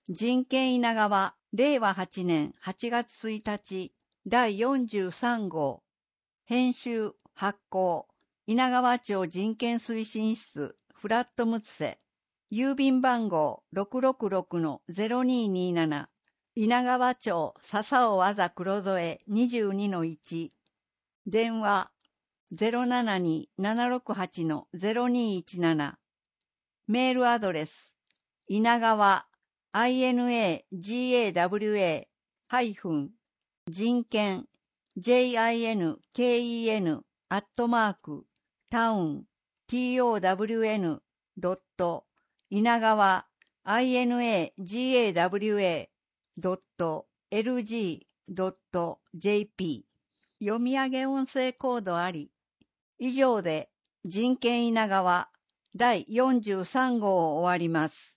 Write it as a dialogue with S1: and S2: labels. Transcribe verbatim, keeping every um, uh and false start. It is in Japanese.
S1: 人権稲川、れいわはちねんはちがつついたち、だいよんじゅうさんごう。編集、発行、稲川町人権推進室、フラットムツセ。郵便番号 ろくろくろくのゼロにーにーなな。稲川町笹尾あざ黒添 にじゅうにのいち。電話 ゼロななにーななろくはちのゼロにーいちなな。メールアドレス、稲川、inagawa、ハイフン、人権、jinken、アットマーク、タウン、town、ドット、稲川、inagawa、ドット、lg、ドット、jp。読み上げ音声コードあり。以上で、人権稲川、だいよんじゅうさんごうを終わります。